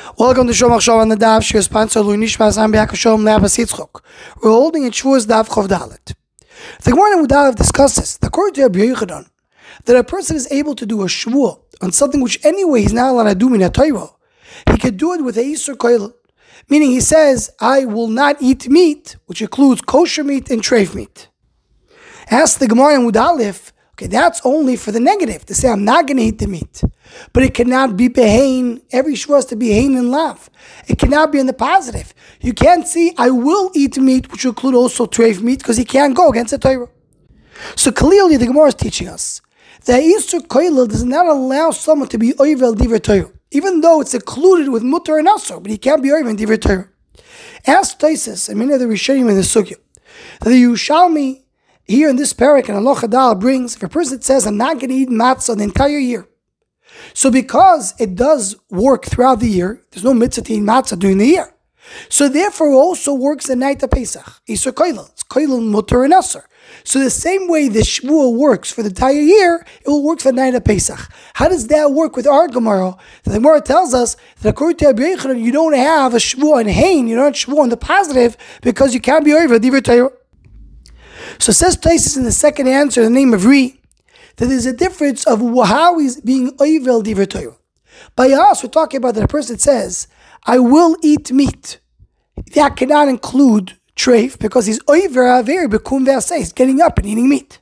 Welcome to Shomach Shom on the Daf. Shir sponsor Lui Nishmas Am B'Hakashom Le'Abbas Yitzchok. We're holding in Shavuos Daf Chov Dalet. The Gemara in Udalev discusses, according to Rabbi Yochanan, that a person is able to do a shvuah on something which anyway he's not allowed to do min haTorah. He could do it with a Yisur Koilel, meaning he says, I will not eat meat, which includes kosher meat and treif meat. Ask the Gemara in Udalev, okay, that's only for the negative, to say I'm not going to eat the meat. But it cannot be behain. Every shvuah has to be hein and lav. It cannot be in the positive. You can't see, I will eat meat, which will include also treif meat, because he can't go against the Torah. So clearly the Gemara is teaching us that Yisur Koilel does not allow someone to be oivel divrei Torah, even though it's included with mutar and asur, but he can't be oivel divrei Torah. Ask Taisus and many of the Rishonim in the Sugya, that the Yerushalmi here in this parak and Allah Chadal brings, if a person says, I'm not going to eat matzah the entire year. So because it does work throughout the year, there's no mitzvah to eat matzah during the year. So therefore it also works the night of Pesach. Yisur Koilel. It's Koilel, mutar, and asur. So the same way the shvuah works for the entire year, it will work for the night of Pesach. How does that work with our Gemara? The Gemara tells us that according to Rabbi Yochanan, you don't have a shvuah in hein, you don't have shvuah in the positive, because you can't be over divrei Torah. So says Taisus in the second answer, in the name of Ri, that there's a difference of how he's being oivel divrei Torah. By us, we're talking about that a person says, I will eat meat. That cannot include treif, because he's oiver aver bekum ve'aseh, he's getting up and eating meat.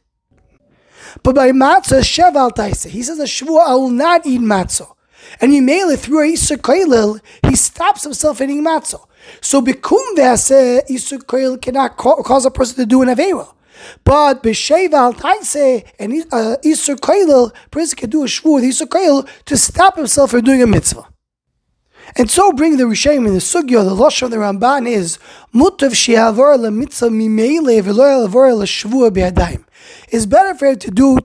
But by matzah, shev al taiseh, he says a shvuah, I will not eat matzah. And he mail it through a Yisur Koilel, he stops himself eating matzah. So bekum ve'aseh, Yisur Koilel cannot cause a person to do an avera. But b'shev al taiseh and Yisur Koilel, a person can do a shvuah with Yisur Koilel to stop himself from doing a mitzvah. And so bring the Rishonim in the Sugya, the Lashon of the Ramban is mutav she'avar lemitzvah mimeile v'lo yavar l'shvuah b'yadayim. It's better for him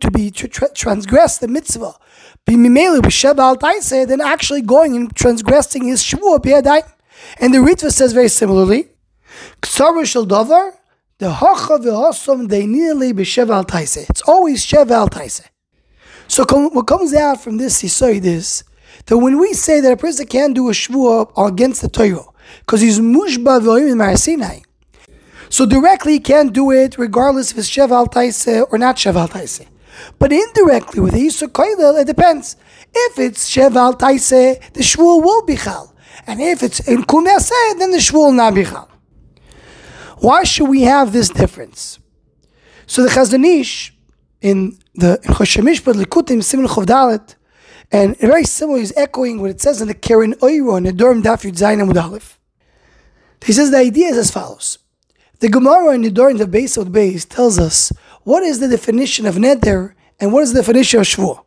to transgress the mitzvah b'mimeile b'shev al taiseh than actually going and transgressing his shvuah b'yadayim. And the Ritva says very similarly, K'sarva shel davar the hacha v'hasom deinile b'shev al taiseh. It's always shev al taiseh. So what comes out from this yisoid is that when we say that a person can't do a shvuah against the Torah because he's mushba v'oim marasinai, so directly he can't do it regardless if it's shev al taiseh or not shev al taiseh. But indirectly with the Yisur Koilel, it depends. If it's shev al taiseh, the shvuah will be chal, and if it's in kum ve'aseh, then the shvuah will not be chal. Why should we have this difference? So the Chazon Ish in Choshen Mishpat Likutim Siman Chov Dalet, and very similar, is echoing what it says in the Keren Oiro in the Durham Daf Yud Zayin Amud Aleph. He says the idea is as follows. The Gemara in the Durham the base of the base tells us what is the definition of neder and what is the definition of shvuah.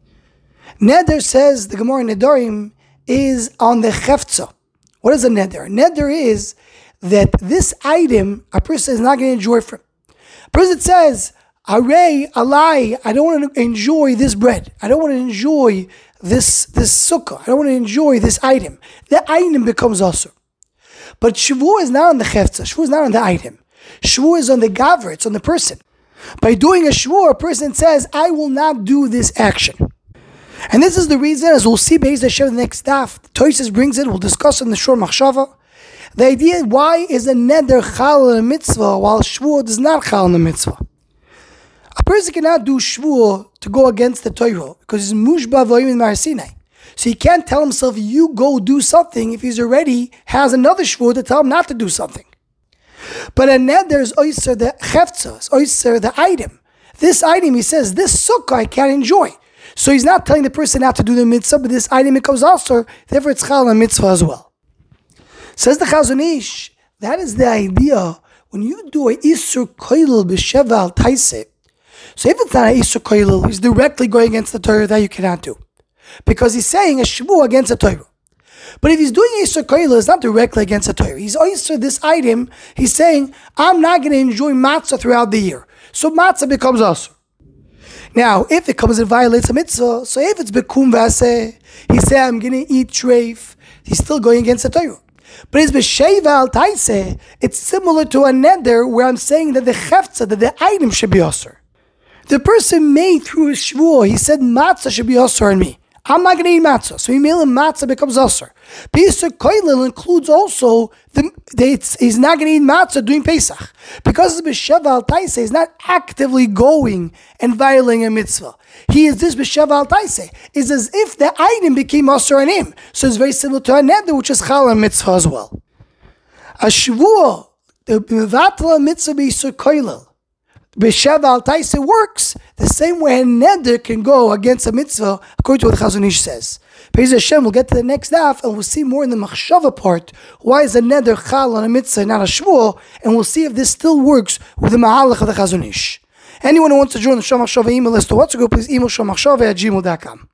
Neder, says the Gemara in the Durham, is on the chefza. What is a neder? Neder is that this item a person is not going to enjoy from. A person says, Arei, alai, I don't want to enjoy this bread. I don't want to enjoy this sukkah. I don't want to enjoy this item. The item becomes asur. But shvuah is not on the chefza. Shvuah is not on the item. Shvuah is on the gaver. It's on the person. By doing a shvuah, a person says, I will not do this action. And this is the reason, as we'll see based on the next daf, Toysis brings it, we'll discuss in the Shor Machshava. The idea, why is a neder chal in a mitzvah while shvuah does not chal in a mitzvah? A person cannot do shvuah to go against the Torah because he's mushba v'oim in marasinai. So he can't tell himself, you go do something if he's already has another shvuah to tell him not to do something. But a neder is oyser the chefza, is oyser the item. This item, he says, this sukkah I can't enjoy. So he's not telling the person not to do the mitzvah, but this item becomes asur, therefore it's chal in a mitzvah as well. Says the Chazon Ish, that is the idea when you do a Yisur Koilel b'shev al taiseh. So if it's not a Yisur Koilel, he's directly going against the Torah, that you cannot do. Because he's saying a shvuah against the Torah. But if he's doing Yisur Koilel, it's not directly against the Torah. He's oyster this item, he's saying, I'm not going to enjoy matzah throughout the year. So matzah becomes asur. Now, if it comes and violates a mitzvah, so if it's bekum ve'aseh, he said, I'm going to eat treif, he's still going against the Torah. But it's b'sheiva al taiseh, it's similar to a neder where I'm saying that the chefza, that the item should be asur. The person made through his shvuah, he said matzah should be asur on me. I'm not going to eat matzah. So matzah becomes usher. Beisur koilel includes also he's not going to eat matzah during Pesach. Because b'sheva al taiseh is not actively going and violating a mitzvah. He is this b'sheva al taiseh. It's as if the item became usher on him. So it's very similar to a neder, which is chal and mitzvah as well. A shvuah, the mevatla mitzvah beisur koilel. B'sheva al taiseh works the same way a neder can go against a mitzvah, according to what the Chazon Ish says. Be'ez Hashem, we'll get to the next daf, and we'll see more in the machshava part. Why is a neder chal on a mitzvah, not a shvuah? And we'll see if this still works with the mahalach of the Chazon Ish. Anyone who wants to join the Shom HaMachshava email list to WhatsApp group, please email shomachshava@gmail.com.